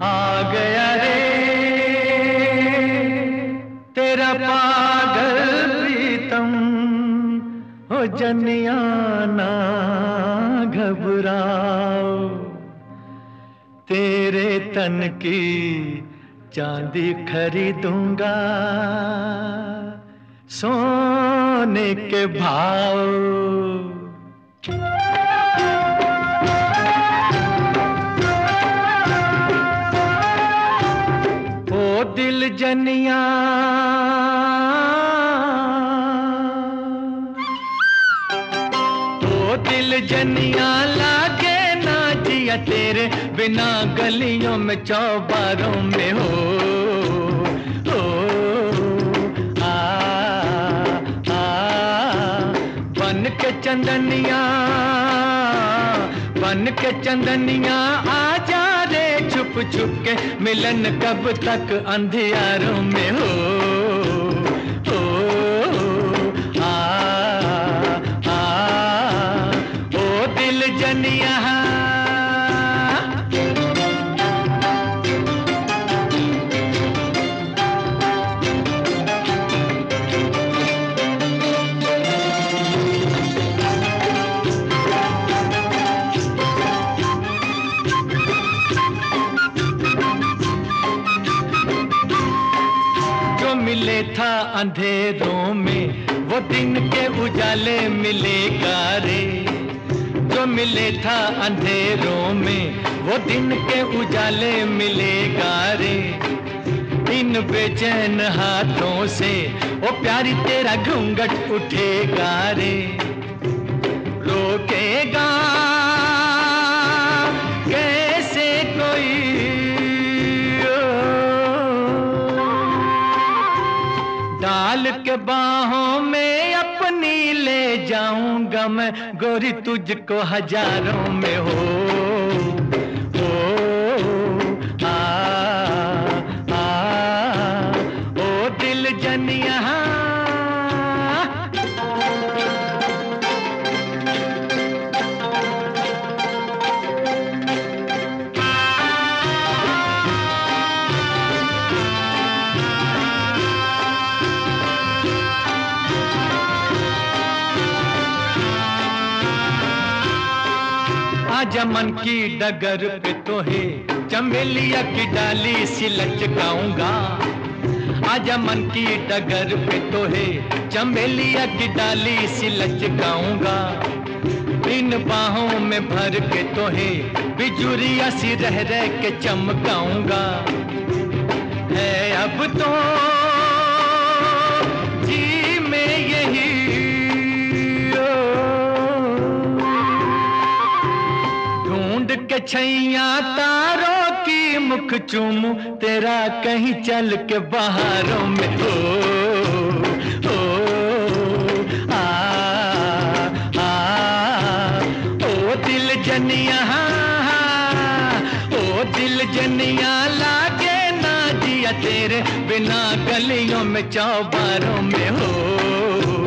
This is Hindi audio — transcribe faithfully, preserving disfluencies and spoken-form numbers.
आ गया रे तेरा पागल प्रीतम, हो जनिया ना घबराओ, तेरे तन की चांदी खरीदूंगा सोने के भाव। ओ दिल जनिया ओ दिल जनिया लागे ना जिया तेरे बिना गलियों में चौबारों में हो, हो आ आ बन के चंदनिया बन के चंदनिया आ जा रे छुप छुप के, मिलन कब तक अंधियारों में हो, हो आ आ ओ दिल जनिया। मिले था अंधेरों में वो दिन के उजाले मिलेगा रे, जो मिले था अंधेरों में वो दिन के उजाले मिलेगा रे, इन बेचैन हाथों से ओ प्यारी तेरा घूंघट उठेगा रे, रोकेगा कैसे कोई डाल के बाहों में अपनी ले जाऊंगा मैं गोरी तुझको हजारों में हो, हो आ आ ओ दिल जनिया। आजा मन की डगर पे तो है चमेलिया की डाली सी लचकाऊंगा, आजा मन की डगर पे तो है चमेलिया की डाली सी लचकाऊंगा, इन बाहों में भर के तो है बिजुरिया सी रह रह के चमकाऊंगा, है अब तो जी में यही के छैया तारों की मुख चूमूं तेरा कहीं चल के बहारों में हो, हो आ आ ओ दिल जनिया ओ दिल जनिया लागे ना जिया तेरे बिना गलियों में चौबारों में हो।